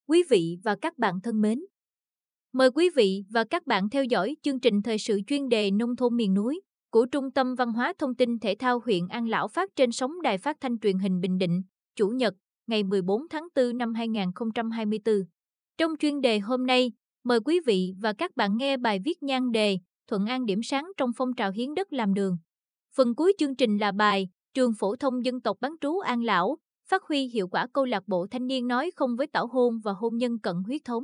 Quý vị và các bạn thân mến, mời quý vị và các bạn theo dõi chương trình thời sự chuyên đề Nông thôn miền núi của Trung tâm Văn hóa Thông tin Thể thao huyện An Lão phát trên sóng Đài Phát thanh Truyền hình Bình Định, Chủ nhật, ngày 14 tháng 4 năm 2024. Trong chuyên đề hôm nay, mời quý vị và các bạn nghe bài viết nhan đề Thuận An điểm sáng trong phong trào hiến đất làm đường. Phần cuối chương trình là bài Trường phổ thông dân tộc bán trú An Lão, phát huy hiệu quả câu lạc bộ thanh niên nói không với tảo hôn và hôn nhân cận huyết thống.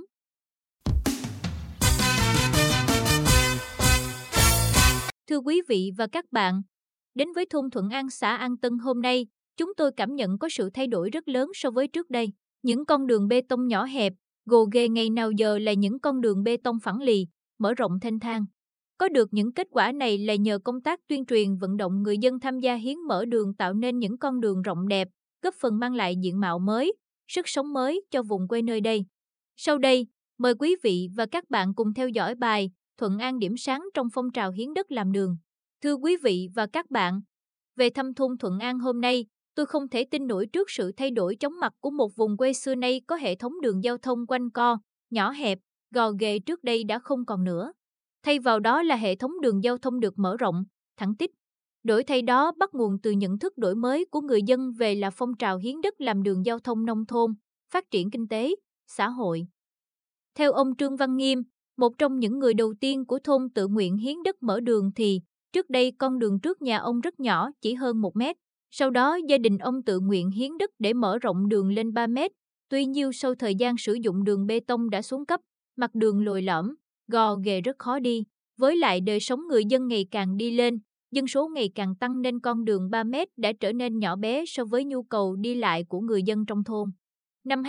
Thưa quý vị và các bạn, đến với thôn Thuận An, xã An Tân hôm nay, chúng tôi cảm nhận có sự thay đổi rất lớn so với trước đây. Những con đường bê tông nhỏ hẹp, gồ ghề ngày nào giờ là những con đường bê tông phẳng lì, mở rộng thênh thang. Có được những kết quả này là nhờ công tác tuyên truyền vận động người dân tham gia hiến mở đường tạo nên những con đường rộng đẹp, góp phần mang lại diện mạo mới, sức sống mới cho vùng quê nơi đây. Sau đây, mời quý vị và các bạn cùng theo dõi bài Thuận An điểm sáng trong phong trào hiến đất làm đường. Thưa quý vị và các bạn, về thăm thôn Thuận An hôm nay, tôi không thể tin nổi trước sự thay đổi chóng mặt của một vùng quê xưa nay có hệ thống đường giao thông quanh co, nhỏ hẹp, gò ghề trước đây đã không còn nữa. Thay vào đó là hệ thống đường giao thông được mở rộng, thẳng tắp. Đổi thay đó bắt nguồn từ nhận thức đổi mới của người dân về là phong trào hiến đất làm đường giao thông nông thôn, phát triển kinh tế, xã hội. Theo ông Trương Văn Nghiêm, một trong những người đầu tiên của thôn tự nguyện hiến đất mở đường thì, trước đây con đường trước nhà ông rất nhỏ, chỉ hơn 1 mét. Sau đó gia đình ông tự nguyện hiến đất để mở rộng đường lên 3 mét. Tuy nhiên sau thời gian sử dụng đường bê tông đã xuống cấp, mặt đường lồi lõm, gò ghề rất khó đi. Với lại đời sống người dân ngày càng đi lên, dân số ngày càng tăng nên con đường 3 mét đã trở nên nhỏ bé so với nhu cầu đi lại của người dân trong thôn. Năm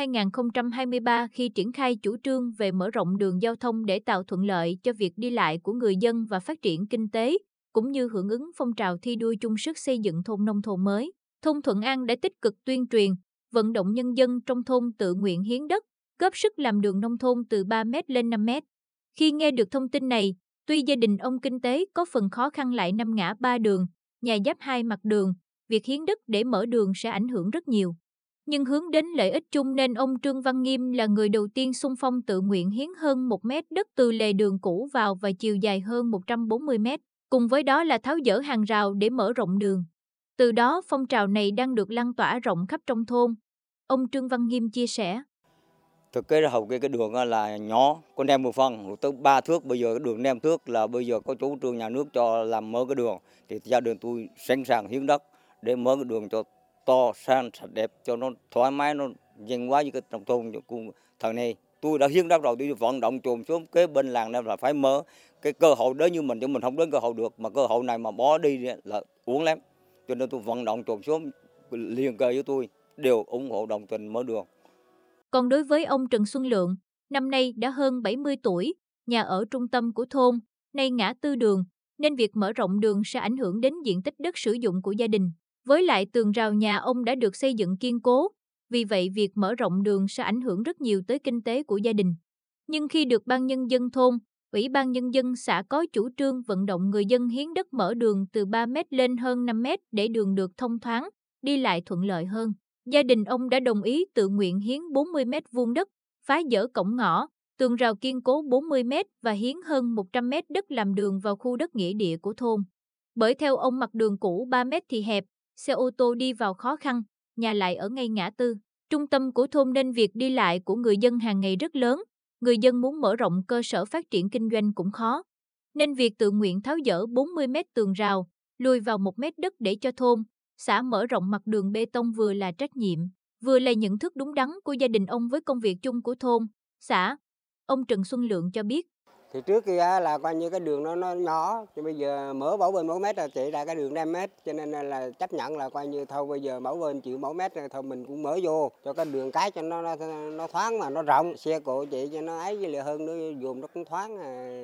2023, khi triển khai chủ trương về mở rộng đường giao thông để tạo thuận lợi cho việc đi lại của người dân và phát triển kinh tế, cũng như hưởng ứng phong trào thi đua chung sức xây dựng thôn nông thôn mới, thôn Thuận An đã tích cực tuyên truyền, vận động nhân dân trong thôn tự nguyện hiến đất, góp sức làm đường nông thôn từ 3 mét lên 5 mét. Khi nghe được thông tin này, tuy gia đình ông kinh tế có phần khó khăn lại 5 ngã 3 đường, nhà giáp 2 mặt đường, việc hiến đất để mở đường sẽ ảnh hưởng rất nhiều. Nhưng hướng đến lợi ích chung nên ông Trương Văn Nghiêm là người đầu tiên xung phong tự nguyện hiến hơn 1 mét đất từ lề đường cũ vào và chiều dài hơn 140 mét. Cùng với đó là tháo dỡ hàng rào để mở rộng đường. Từ đó phong trào này đang được lan tỏa rộng khắp trong thôn. Ông Trương Văn Nghiêm chia sẻ. Thực tế là hầu cái đường là nhỏ, có nem một phần, tới 3 thước, bây giờ cái đường nem thước là bây giờ có chủ trương nhà nước cho làm mở cái đường. Thì gia đình tôi sẵn sàng hiến đất để mở cái đường cho to, sang, sạch đẹp, cho nó thoải mái, nó dân quá với cái trong thôn của thời này. Tôi đã hiến đất rồi, tôi vận động chùm xuống kế bên làng này là phải mở. Cái cơ hội đến như mình chứ mình không đến cơ hội được, mà cơ hội này mà bỏ đi là uổng lắm. Cho nên tôi vận động chùm xuống liền kề với tôi, đều ủng hộ đồng tình mở đường. Còn đối với ông Trần Xuân Lượng, năm nay đã hơn 70 tuổi, nhà ở trung tâm của thôn, nay ngã tư đường, nên việc mở rộng đường sẽ ảnh hưởng đến diện tích đất sử dụng của gia đình. Với lại tường rào nhà ông đã được xây dựng kiên cố, vì vậy việc mở rộng đường sẽ ảnh hưởng rất nhiều tới kinh tế của gia đình. Nhưng khi được Ban Nhân dân thôn, Ủy ban Nhân dân xã có chủ trương vận động người dân hiến đất mở đường từ 3 mét lên hơn 5 mét để đường được thông thoáng, đi lại thuận lợi hơn. Gia đình ông đã đồng ý tự nguyện hiến 40 mét vuông đất, phá dỡ cổng ngõ, tường rào kiên cố 40 mét và hiến hơn 100 mét đất làm đường vào khu đất nghĩa địa của thôn. Bởi theo ông mặt đường cũ 3 mét thì hẹp, xe ô tô đi vào khó khăn, nhà lại ở ngay ngã tư, trung tâm của thôn nên việc đi lại của người dân hàng ngày rất lớn, người dân muốn mở rộng cơ sở phát triển kinh doanh cũng khó. Nên việc tự nguyện tháo dỡ 40 mét tường rào, lùi vào 1 mét đất để cho thôn, xã mở rộng mặt đường bê tông vừa là trách nhiệm, vừa là nhận thức đúng đắn của gia đình ông với công việc chung của thôn, xã. Ông Trần Xuân Lượng cho biết. Thì trước kia là coi như cái đường nó nhỏ, thì bây giờ mở mẫu bên mẫu mét là chạy ra cái đường 5 mét, cho nên là chấp nhận là coi như thôi bây giờ mẫu bên chịu mẫu mét rồi thôi mình cũng mở vô cho cái đường cái cho nó thoáng mà nó rộng, xe cộ chạy cho nó ấy với lại hơn nữa dùng nó cũng thoáng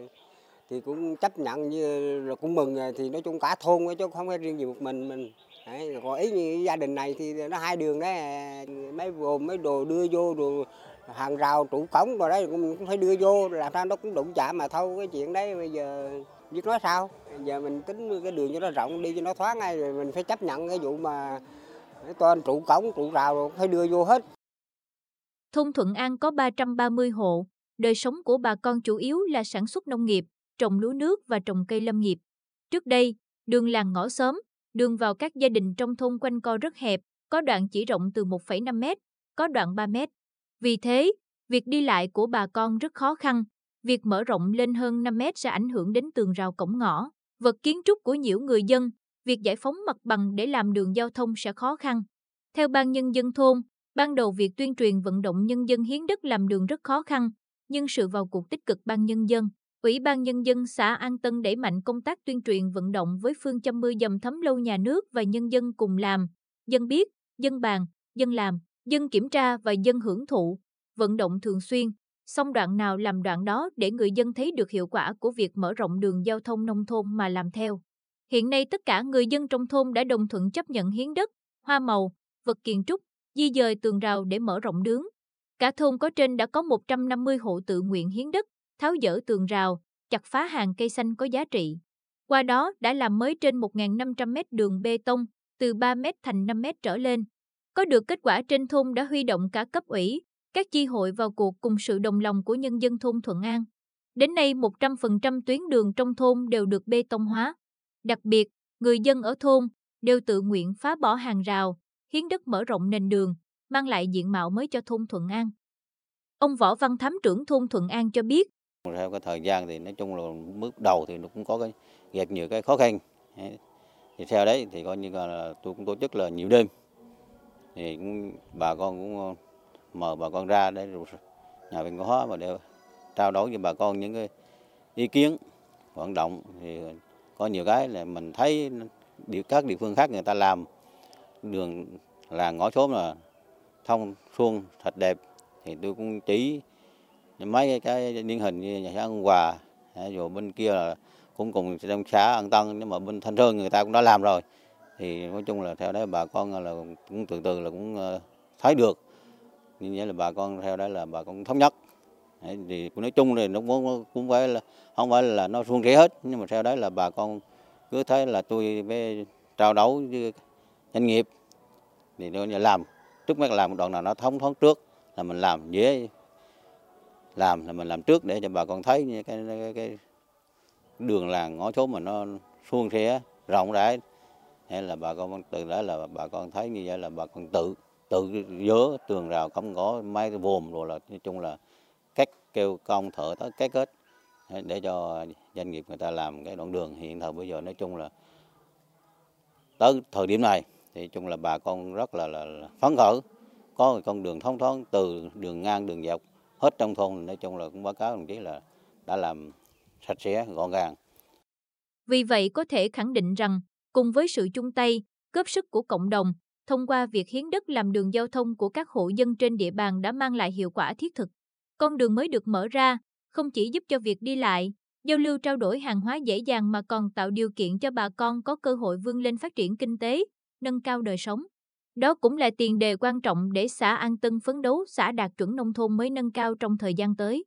thì cũng chấp nhận như là cũng mừng thì nói chung cả thôn chứ không phải riêng gì một mình. Đấy, còn ý như gia đình này thì nó 2 đường đấy, mấy gồm mấy đồ đưa vô rồi hàng rào trụ cổng rồi đấy cũng phải đưa vô làm sao nó cũng đụng chạm mà thôi, cái chuyện đấy bây giờ biết nói sao. Bây giờ mình tính cái đường cho nó rộng đi cho nó thoáng ngay rồi mình phải chấp nhận cái vụ mà toàn trụ cổng trụ rào rồi phải đưa vô hết. Thôn Thuận An có 330 hộ, đời sống của bà con chủ yếu là sản xuất nông nghiệp, trồng lúa nước và trồng cây lâm nghiệp. Trước đây, đường làng ngõ xóm, đường vào các gia đình trong thôn quanh co rất hẹp, có đoạn chỉ rộng từ 1,5 mét, có đoạn 3 mét. Vì thế, việc đi lại của bà con rất khó khăn. Việc mở rộng lên hơn 5 mét sẽ ảnh hưởng đến tường rào cổng ngõ, vật kiến trúc của nhiều người dân. Việc giải phóng mặt bằng để làm đường giao thông sẽ khó khăn. Theo Ban Nhân dân thôn, ban đầu việc tuyên truyền vận động nhân dân hiến đất làm đường rất khó khăn, nhưng sự vào cuộc tích cực Ban Nhân dân, Ủy ban Nhân dân xã An Tân đẩy mạnh công tác tuyên truyền vận động với phương châm mưa dầm thấm lâu nhà nước và nhân dân cùng làm, dân biết, dân bàn, dân làm, dân kiểm tra và dân hưởng thụ, vận động thường xuyên, xong đoạn nào làm đoạn đó để người dân thấy được hiệu quả của việc mở rộng đường giao thông nông thôn mà làm theo. Hiện nay tất cả người dân trong thôn đã đồng thuận chấp nhận hiến đất, hoa màu, vật kiến trúc, di dời tường rào để mở rộng đường. Cả thôn có trên đã có 150 hộ tự nguyện hiến đất, tháo dỡ tường rào, chặt phá hàng cây xanh có giá trị. Qua đó đã làm mới trên 1.500 mét đường bê tông, từ 3 mét thành 5 mét trở lên. Có được kết quả trên thôn đã huy động cả cấp ủy, các chi hội vào cuộc cùng sự đồng lòng của nhân dân thôn Thuận An. Đến nay 100% tuyến đường trong thôn đều được bê tông hóa. Đặc biệt, người dân ở thôn đều tự nguyện phá bỏ hàng rào, hiến đất mở rộng nền đường, mang lại diện mạo mới cho thôn Thuận An. Ông Võ Văn Thám, trưởng thôn Thuận An cho biết. Theo cái thời gian thì nói chung là bước đầu thì nó cũng có gặp nhiều cái khó khăn. Thì theo đấy thì coi như là tôi cũng tổ chức là nhiều đêm. Thì bà con cũng mời bà con ra để nhà văn hóa và để trao đổi với bà con những cái ý kiến vận động. Thì có nhiều cái là mình thấy các địa phương khác người ta làm đường làng ngõ xóm là thông suôn thật đẹp, thì tôi cũng chỉ mấy cái điển hình như nhà xã An Hòa, rồi bên kia là cũng cùng trong xã An Tân, nhưng mà bên Thanh Sơn người ta cũng đã làm rồi. Thì nói chung là theo đấy bà con là cũng từ từ là cũng thấy được, như vậy là bà con theo đấy là bà con thống nhất. Thì nói chung thì nó cũng phải là không phải là nó suôn sẻ hết, nhưng mà theo đấy là bà con cứ thấy là tôi với trao đấu với doanh nghiệp thì nó làm trước mắt làm một đoạn nào nó thống thoáng trước là mình làm dễ, làm là mình làm trước để cho bà con thấy như cái đường làng ngõ xóm mà nó suôn sẻ rộng rãi, hay là bà con từ đó là bà con thấy như vậy là bà con tự dỡ tường rào cổng ngõ mấy cái vòm rồi là nói chung là cách kêu công thợ tới cái kết để cho doanh nghiệp người ta làm cái đoạn đường. Hiện thời bây giờ nói chung là tới thời điểm này thì chung là bà con rất là phấn khởi, có một con đường thông thoáng từ đường ngang đường dọc hết trong thôn. Nói chung là cũng báo cáo đồng chí là đã làm sạch sẽ gọn gàng. Vì vậy có thể khẳng định rằng cùng với sự chung tay, góp sức của cộng đồng, thông qua việc hiến đất làm đường giao thông của các hộ dân trên địa bàn đã mang lại hiệu quả thiết thực. Con đường mới được mở ra không chỉ giúp cho việc đi lại, giao lưu trao đổi hàng hóa dễ dàng mà còn tạo điều kiện cho bà con có cơ hội vươn lên phát triển kinh tế, nâng cao đời sống. Đó cũng là tiền đề quan trọng để xã An Tân phấn đấu xã đạt chuẩn nông thôn mới nâng cao trong thời gian tới.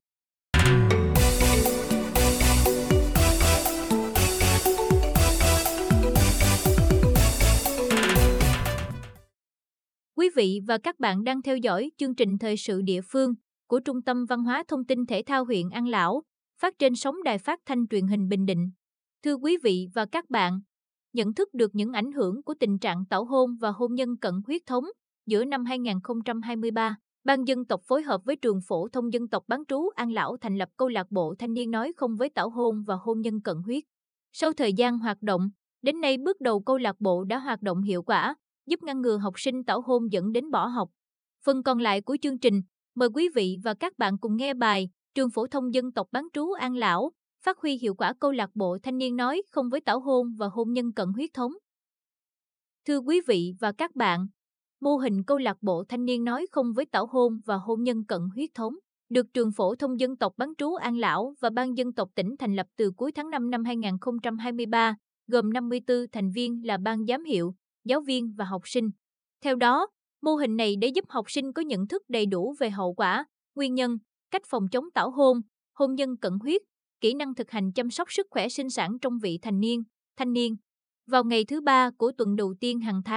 Quý vị và các bạn đang theo dõi chương trình Thời sự địa phương của Trung tâm Văn hóa Thông tin Thể thao huyện An Lão, phát trên sóng đài phát thanh truyền hình Bình Định. Thưa quý vị và các bạn, nhận thức được những ảnh hưởng của tình trạng tảo hôn và hôn nhân cận huyết thống, giữa năm 2023, Ban dân tộc phối hợp với Trường Phổ thông Dân tộc bán trú An Lão thành lập câu lạc bộ thanh niên nói không với tảo hôn và hôn nhân cận huyết. Sau thời gian hoạt động, đến nay bước đầu câu lạc bộ đã hoạt động hiệu quả, giúp ngăn ngừa học sinh tảo hôn dẫn đến bỏ học. Phần còn lại của chương trình, mời quý vị và các bạn cùng nghe bài Trường Phổ thông Dân tộc bán trú An Lão, phát huy hiệu quả câu lạc bộ thanh niên nói không với tảo hôn và hôn nhân cận huyết thống. Thưa quý vị và các bạn, mô hình câu lạc bộ thanh niên nói không với tảo hôn và hôn nhân cận huyết thống được Trường Phổ thông Dân tộc bán trú An Lão và Ban dân tộc tỉnh thành lập từ cuối tháng 5 năm 2023, gồm 54 thành viên là ban giám hiệu, giáo viên và học sinh. Theo đó, mô hình này để giúp học sinh có nhận thức đầy đủ về hậu quả, nguyên nhân, cách phòng chống tảo hôn, hôn nhân cận huyết, kỹ năng thực hành chăm sóc sức khỏe sinh sản trong vị thành niên, thanh niên. Vào ngày thứ 3 của tuần đầu tiên hàng tháng,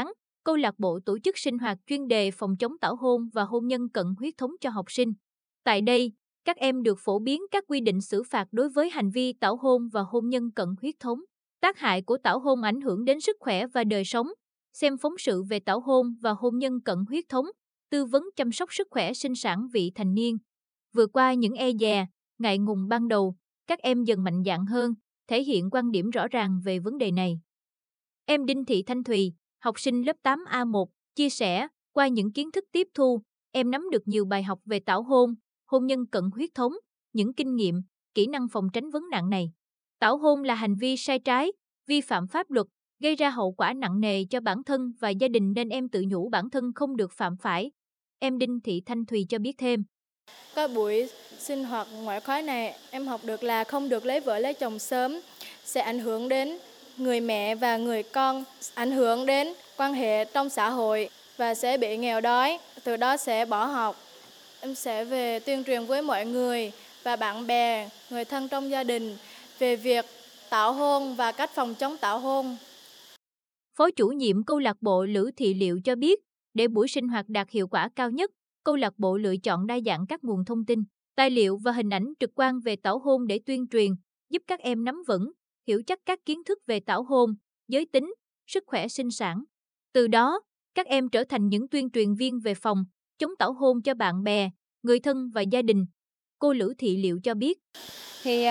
câu lạc bộ tổ chức sinh hoạt chuyên đề phòng chống tảo hôn và hôn nhân cận huyết thống cho học sinh. Tại đây, các em được phổ biến các quy định xử phạt đối với hành vi tảo hôn và hôn nhân cận huyết thống. Tác hại của tảo hôn ảnh hưởng đến sức khỏe và đời sống. Xem phóng sự về tảo hôn và hôn nhân cận huyết thống, tư vấn chăm sóc sức khỏe sinh sản vị thành niên. Vượt qua những e dè, ngại ngùng ban đầu, các em dần mạnh dạn hơn, thể hiện quan điểm rõ ràng về vấn đề này. Em Đinh Thị Thanh Thùy, học sinh lớp 8A1, chia sẻ, qua những kiến thức tiếp thu, em nắm được nhiều bài học về tảo hôn, hôn nhân cận huyết thống, những kinh nghiệm, kỹ năng phòng tránh vấn nạn này. Tảo hôn là hành vi sai trái, vi phạm pháp luật, gây ra hậu quả nặng nề cho bản thân và gia đình nên em tự nhủ bản thân không được phạm phải. Em Đinh Thị Thanh Thùy cho biết thêm. Các buổi sinh hoạt ngoại khóa này, em học được là không được lấy vợ lấy chồng sớm, sẽ ảnh hưởng đến người mẹ và người con, ảnh hưởng đến quan hệ trong xã hội và sẽ bị nghèo đói, từ đó sẽ bỏ học. Em sẽ về tuyên truyền với mọi người và bạn bè, người thân trong gia đình về việc tảo hôn và cách phòng chống tảo hôn. Phó chủ nhiệm câu lạc bộ Lữ Thị Liệu cho biết, để buổi sinh hoạt đạt hiệu quả cao nhất, câu lạc bộ lựa chọn đa dạng các nguồn thông tin, tài liệu và hình ảnh trực quan về tảo hôn để tuyên truyền, giúp các em nắm vững, hiểu chắc các kiến thức về tảo hôn, giới tính, sức khỏe sinh sản. Từ đó, các em trở thành những tuyên truyền viên về phòng, chống tảo hôn cho bạn bè, người thân và gia đình. Cô Lữ Thị Liệu cho biết. Thì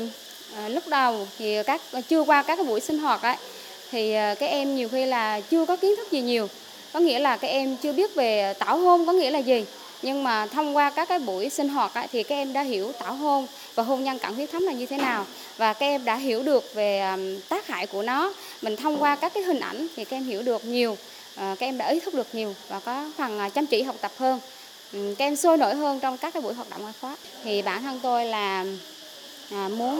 lúc đầu thì chưa qua các cái buổi sinh hoạt ấy, thì các em nhiều khi là chưa có kiến thức gì nhiều. Có nghĩa là các em chưa biết về tảo hôn có nghĩa là gì. Nhưng mà thông qua các cái buổi sinh hoạt ấy, thì các em đã hiểu tảo hôn và hôn nhân cận huyết thống là như thế nào. Và các em đã hiểu được về tác hại của nó. Mình thông qua các cái hình ảnh thì các em hiểu được nhiều. Các em đã ý thức được nhiều và có phần chăm chỉ học tập hơn. Các em sôi nổi hơn trong các cái buổi hoạt động ngoại khóa. Thì bản thân tôi là muốn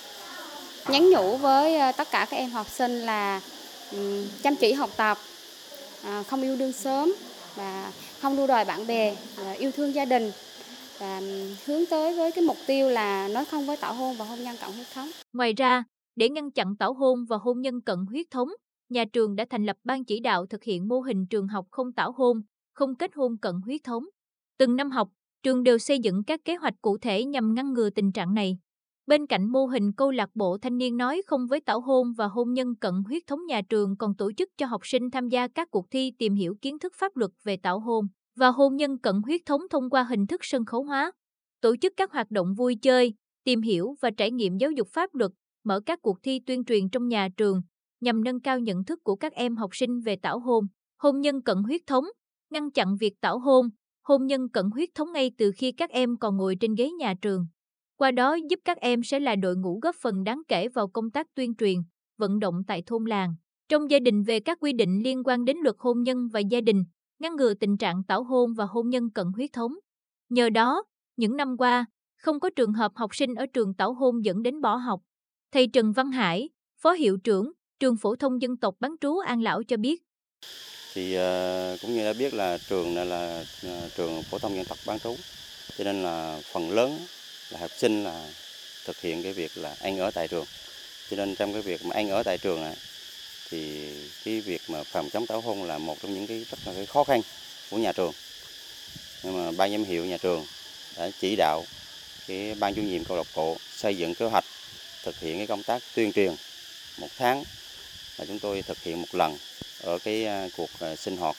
nhắn nhủ với tất cả các em học sinh là chăm chỉ học tập, không yêu đương sớm và không đua đòi bạn bè, yêu thương gia đình và hướng tới với cái mục tiêu là nói không với tảo hôn và hôn nhân cận huyết thống. Ngoài ra, để ngăn chặn tảo hôn và hôn nhân cận huyết thống, nhà trường đã thành lập ban chỉ đạo thực hiện mô hình trường học không tảo hôn, không kết hôn cận huyết thống. Từng năm học, trường đều xây dựng các kế hoạch cụ thể nhằm ngăn ngừa tình trạng này. Bên cạnh mô hình câu lạc bộ thanh niên nói không với tảo hôn và hôn nhân cận huyết thống, nhà trường còn tổ chức cho học sinh tham gia các cuộc thi tìm hiểu kiến thức pháp luật về tảo hôn và hôn nhân cận huyết thống thông qua hình thức sân khấu hóa, tổ chức các hoạt động vui chơi, tìm hiểu và trải nghiệm giáo dục pháp luật, mở các cuộc thi tuyên truyền trong nhà trường nhằm nâng cao nhận thức của các em học sinh về tảo hôn, hôn nhân cận huyết thống, ngăn chặn việc tảo hôn, hôn nhân cận huyết thống ngay từ khi các em còn ngồi trên ghế nhà trường. Qua đó giúp các em sẽ là đội ngũ góp phần đáng kể vào công tác tuyên truyền, vận động tại thôn làng, trong gia đình về các quy định liên quan đến luật hôn nhân và gia đình, ngăn ngừa tình trạng tảo hôn và hôn nhân cận huyết thống. Nhờ đó, những năm qua, không có trường hợp học sinh ở trường tảo hôn dẫn đến bỏ học. Thầy Trần Văn Hải, Phó Hiệu trưởng, Trường Phổ thông Dân tộc Bán trú An Lão cho biết. Thì cũng như đã biết là trường này là trường Phổ thông Dân tộc Bán trú, cho nên là phần lớn là học sinh là thực hiện cái việc là ăn ở tại trường. Cho nên trong cái việc mà ăn ở tại trường này, thì cái việc mà phòng chống tảo hôn là một trong những cái rất là cái khó khăn của nhà trường. Nhưng mà ban giám hiệu nhà trường đã chỉ đạo cái ban chủ nhiệm câu lạc bộ xây dựng kế hoạch thực hiện cái công tác tuyên truyền một tháng là chúng tôi thực hiện một lần ở cái cuộc sinh hoạt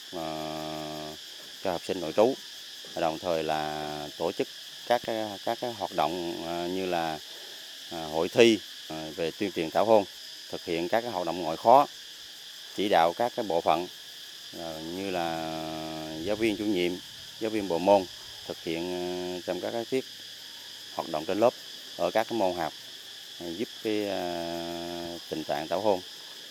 cho học sinh nội trú, đồng thời là tổ chức các cái hoạt động như là hội thi về tuyên truyền tảo hôn, thực hiện các cái hoạt động ngoại khóa, chỉ đạo các cái bộ phận như là giáo viên chủ nhiệm, giáo viên bộ môn thực hiện trong các cái tiết hoạt động trên lớp ở các cái môn học, giúp cái tình trạng tảo hôn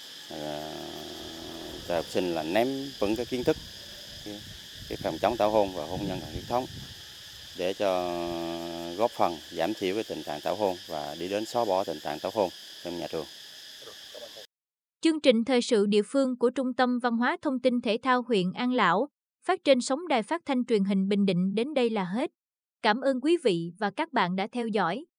cho học sinh là nắm vững cái kiến thức cái phòng chống tảo hôn và hôn nhân cận huyết thống để cho góp phần giảm thiểu cái tình trạng tảo hôn và đi đến xóa bỏ tình trạng tảo hôn trong nhà trường. Chương trình thời sự địa phương của Trung tâm Văn hóa Thông tin Thể thao huyện An Lão, phát trên sóng Đài Phát thanh Truyền hình Bình Định đến đây là hết. Cảm ơn quý vị và các bạn đã theo dõi.